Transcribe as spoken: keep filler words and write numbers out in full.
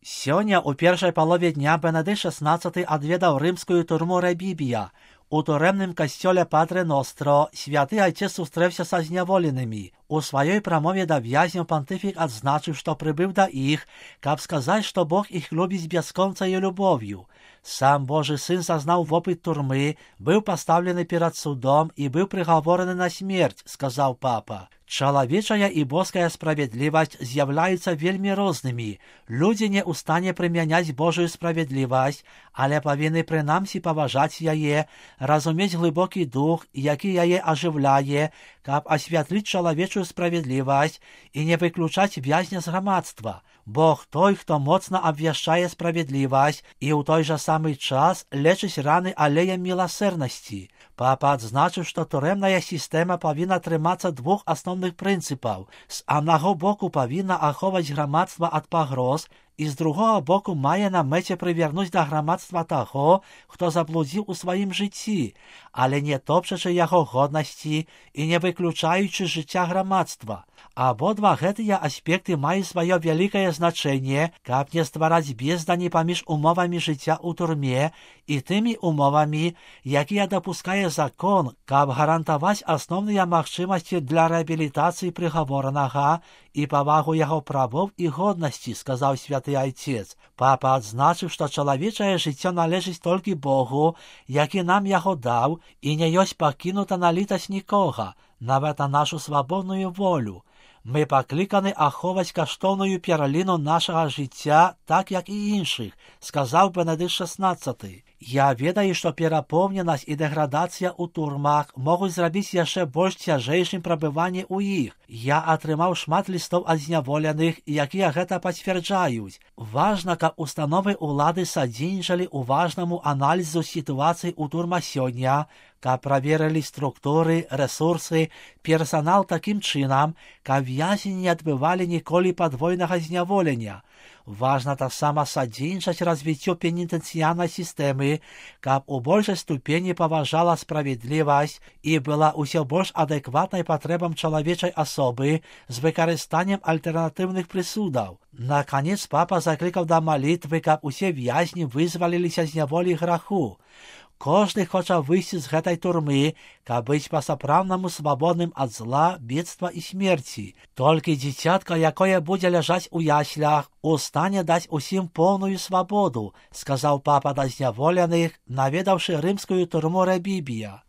Сёння ў першай палове дня Бенедыкт шаснаццаты адведаў рымскую турму Ребібія. У турэмным касцёле Падре Ностро святы айцец сустрэўся са зняволенымі. У сваёй прамове да вязняў пантыфік адзначыў, што прыбыў да іх, каб сказаць, што Бог іх любіць бясконцаю любов'ю. Сам Божы сын зазнаў вопыт турмы, быў пастаўлены перад судом і быў прыгавораны на смерць, сказаў папа. Чалавечая і боская справядлівасць з'яўляюцца вельмі рознымі. Людзі не ў стане прымяняць Божую справядлівасць, але павінны прынамсі паважаць яе, разумець глыбокі дух, які яе ажыўляе, каб асвятліць чалавечую справядлівасць і не выключаць вязня з грамадства. Бог той, хто моцна абвяшчае справядлівасць і ў той жа самы час лечыць раны алеем міласэрнасці. Папа адзначыў, што турэмная сістэма павінна трымацца двух асноўных прынцыпаў. З аднаго боку павінна ахоўваць грамадства ад пагроз, і з другога боку мае на мэце прывярнуць да грамадства таго, хто заблудзіў у сваім жыцці, але не топчачы яго годнасці і не выключаючы жыцця грамадства. Абодва гэтыя аспекты маюць сваё вялікае значэнне, каб не ствараць бездані паміж умовамі жыцця ў турме і тымі умовамі, якія дапускае закон, каб гарантаваць асноўныя магчымасці для рэабілітацыі прыгаворанага і павагу яго правоў і годнасці, сказаў святы айцец. Папа адзначыў, што чалавечае жыццё належыць толькі Богу, які нам яго даў, і не ёсць пакінута на літасць нікога, нават на нашу свабодную волю. Мы пакліканы ахоўваць каштоўную перліну нашага жыцця, так як і іншых, сказаў Бенедыкт шаснаццаты. Я ведаю, што перапоўненасць і дэградацыя ў турмах могуць зрабіць яшчэ больш цяжэйшым прабыванне ў іх. Я атрымаў шмат лістоў ад зняволеных, якія гэта пацвярджаюць. Важна, каб установы ўлады садзейнічалі уважнаму аналізу сітуацыі ў турмах сёння, каб праверылі структуры, рэсурсы, персанал такім чынам, каб вязні не адбывалі ніколі падвойнага зняволення. Важна таксама садзейнічаць развіццю пенітэнцыярнай сістэмы, каб у большай ступені паважала справядлівасць і была ўсё больш адэкватнай патрэбам чалавечай асобы з выкарыстаннем альтэрнатыўных прысудаў. Наканец папа заклікаў да малітвы, каб усе вязні вызваліліся з няволі граху. Кожны хоча выйсці з гэтай турмы, каб быць па-сапраўднаму свабодным ад зла, бедства і смерці. Толькі дзіцятка, якое будзе ляжаць у яслях, у стане даць усім поўную свабоду, сказаў папа да зняволеных, наведаўшы рымскую турму Ребібія.